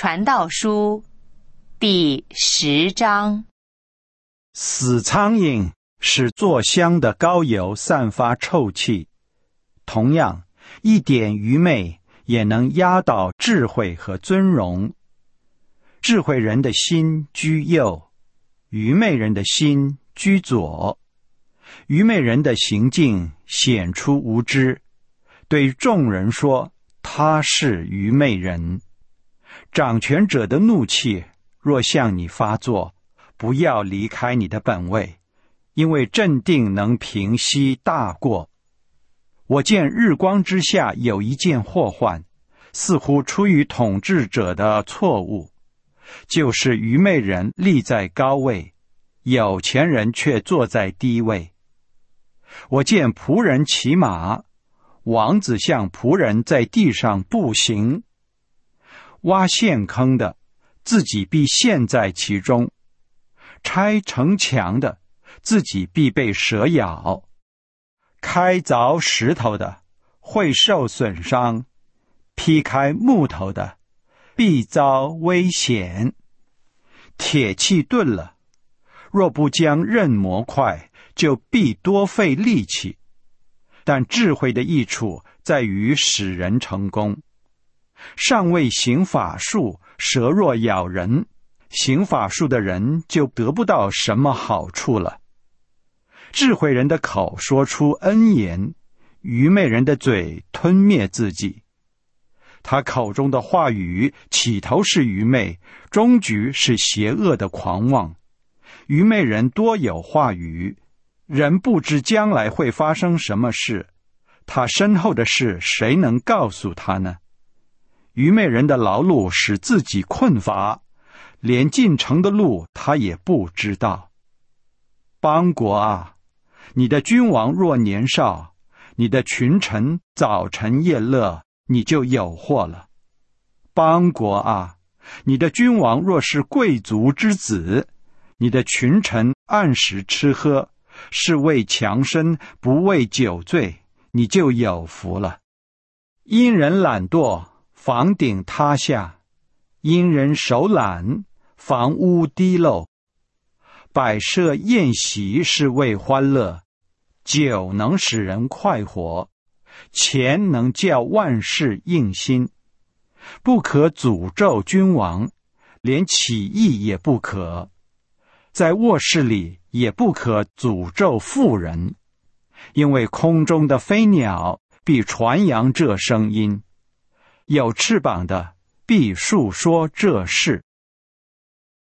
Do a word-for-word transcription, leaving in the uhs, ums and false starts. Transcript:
传道书第十章。 死苍蝇使做香的膏油散发臭气，同样，一点愚昧也能压倒智慧和尊荣。智慧人的心居右，愚昧人的心居左。愚昧人的行径显出无知，对众人说他是愚昧人。掌权者的怒气若向你发作，不要离开你的本位，因为镇定能平息大过。我见日光之下有一件祸患，似乎出于统治者的错误，就是愚昧人立在高位，有钱人却坐在低位。我见仆人骑马，王子像仆人在地上步行。挖陷坑的，自己必陷在其中；拆城墙的，自己必被蛇咬；开凿石头的，会受损伤；劈开木头的，必遭危险。铁器钝了，若不将刃磨快，就必多费力气。但智慧的益处在于使人成功。尚未行法术，蛇若咬人，行法术的人就得不到什么好处了。智慧人的口说出恩言，愚昧人的嘴吞灭自己。他口中的话语起头是愚昧，终局是邪恶的狂妄。愚昧人多有话语，人不知将来会发生什么事，他身后的事谁能告诉他呢？愚昧人的劳碌使自己困乏，连进城的路他也不知道。邦国啊，你的君王若年少，你的群臣早晨夜乐，你就有祸了。邦国啊，你的君王若是贵族之子，你的群臣按时吃喝，是为强身不为酒醉，你就有福了。因人懒惰，房顶塌下；因人手懒，房屋滴漏。摆设宴席是为欢乐，酒能使人快活，钱能叫万事应心。不可诅咒君王，连起义也不可。在卧室里也不可诅咒妇人，因为空中的飞鸟必传扬这声音，有翅膀的必述说这事。